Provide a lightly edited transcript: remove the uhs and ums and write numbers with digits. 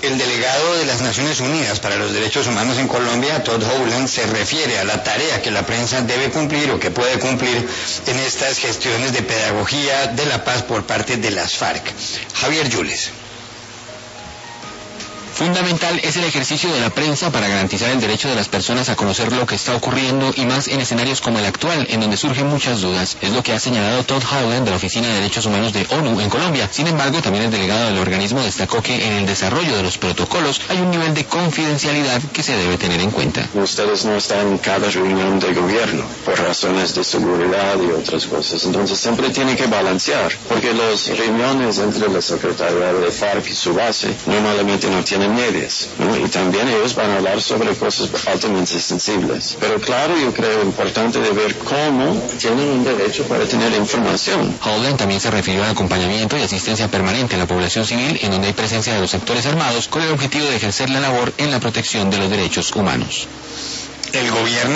El delegado de las Naciones Unidas para los Derechos Humanos en Colombia, Todd Howland, se refiere a la tarea que la prensa debe cumplir o que puede cumplir en estas gestiones de pedagogía de la paz por parte de las FARC. Javier Yules. Fundamental es el ejercicio de la prensa para garantizar el derecho de las personas a conocer lo que está ocurriendo y más en escenarios como el actual, en donde surgen muchas dudas. Es lo que ha señalado Todd Howland de la Oficina de Derechos Humanos de ONU en Colombia. Sin embargo, también el delegado del organismo destacó que en el desarrollo de los protocolos hay un nivel de confidencialidad que se debe tener en cuenta. Ustedes no están en cada reunión de gobierno por razones de seguridad y otras cosas. Entonces siempre tiene que balancear, porque las reuniones entre la Secretaría de FARC y su base normalmente no tienen medias, ¿no? Y también ellos van a hablar sobre cosas altamente sensibles. Pero claro, yo creo importante de ver cómo tienen un derecho para tener información. Howland también se refirió al acompañamiento y asistencia permanente a la población civil en donde hay presencia de los sectores armados con el objetivo de ejercer la labor en la protección de los derechos humanos. El gobierno